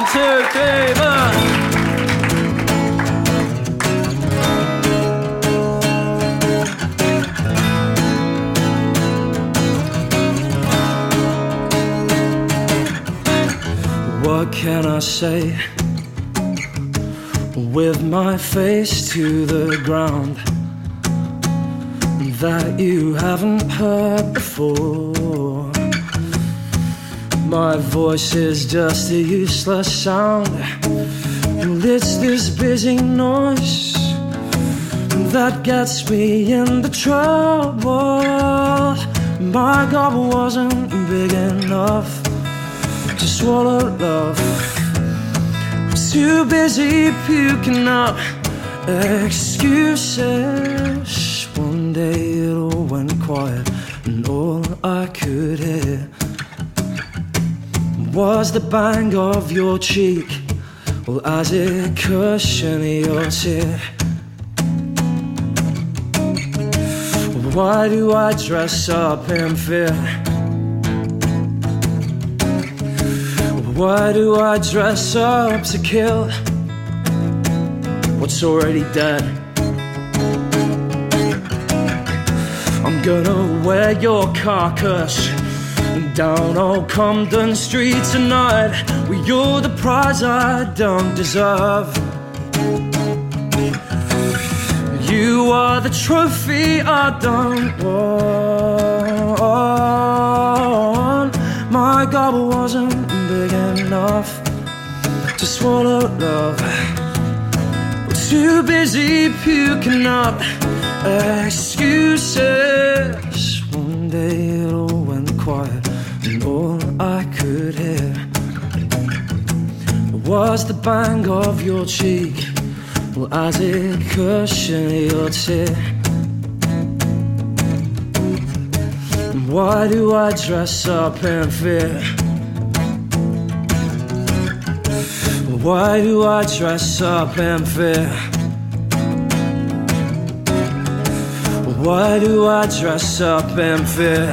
2, 3, 4. What can I say with my face to the ground that you haven't heard before? My voice is just a useless sound, and it's this busy noise that gets me into trouble. My gobble wasn't big enough to swallow love. I'm too busy puking up excuses. One day it all went quiet, and all I could hear was the bang of your cheek, well, as it cushioned your tear. Why do I dress up in fear? Why do I dress up to kill what's already dead? I'm gonna wear your carcass down Old Compton Street tonight. Well, you're the prize I don't deserve. You are the trophy I don't want. My gobble wasn't big enough to swallow love. We're too busy puking up excuses. One day it all went quiet, and all I could hear was the bang of your cheek, well, as it cushioned your tear. Why do I dress up in fear? Why do I dress up in fear? Why do I dress up in fear?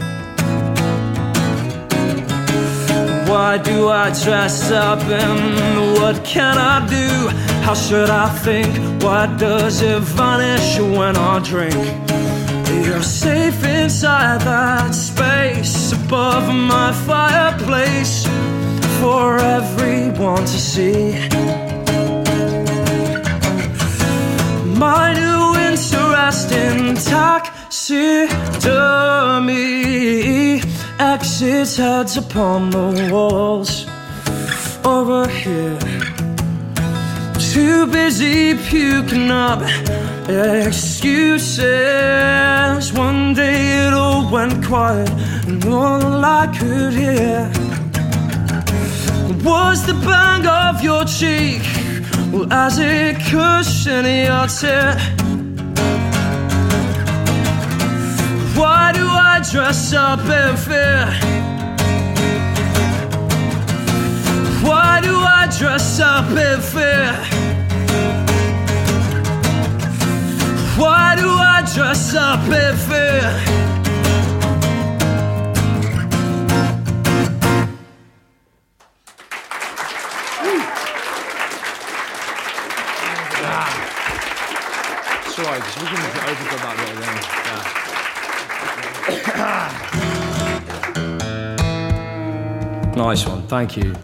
Why do I dress up in what can I do? How should I think? Why does it vanish when I drink? You're safe inside that space above my fireplace for everyone to see. My new interest in taxidermy exits heads upon the walls over here. Too busy puking up excuses. One day it all went quiet, and all I could hear was the bang of your cheek, well, as it cushioned your tear. Why do I dress up in fear? Why do I dress up in fear? Why do I dress up in fear? Sorry, because we can overgo that bit again. Nice one, thank you.